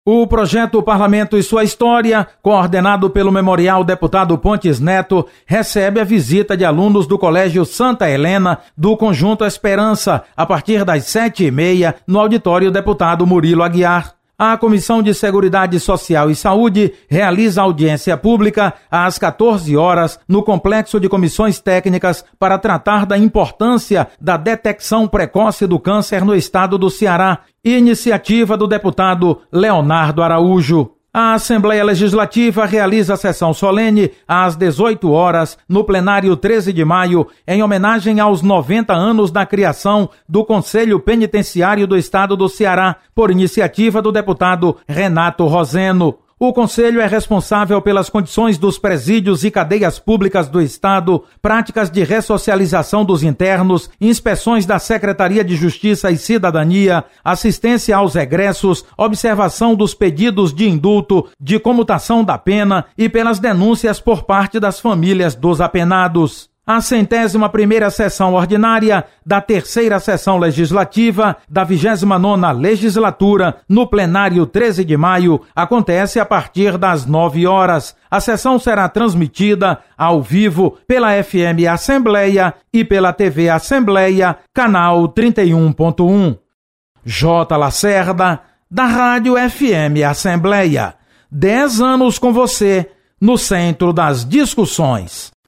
O projeto Parlamento e Sua História, coordenado pelo Memorial Deputado Pontes Neto, recebe a visita de alunos do Colégio Santa Helena do Conjunto Esperança, a partir das 7h30, no auditório Deputado Murilo Aguiar. A Comissão de Seguridade Social e Saúde realiza audiência pública às 14 horas no Complexo de Comissões Técnicas para tratar da importância da detecção precoce do câncer no estado do Ceará, iniciativa do deputado Leonardo Araújo. A Assembleia Legislativa realiza a sessão solene às 18 horas no plenário 13 de maio, em homenagem aos 90 anos da criação do Conselho Penitenciário do Estado do Ceará, por iniciativa do deputado Renato Roseno. O Conselho é responsável pelas condições dos presídios e cadeias públicas do Estado, práticas de ressocialização dos internos, inspeções da Secretaria de Justiça e Cidadania, assistência aos egressos, observação dos pedidos de indulto, de comutação da pena e pelas denúncias por parte das famílias dos apenados. A 101ª sessão ordinária da 3ª sessão legislativa da 29ª legislatura, no plenário 13 de maio, acontece a partir das 9 horas. A sessão será transmitida ao vivo pela FM Assembleia e pela TV Assembleia, canal 31.1. J. Lacerda, da Rádio FM Assembleia. 10 anos com você, no centro das discussões.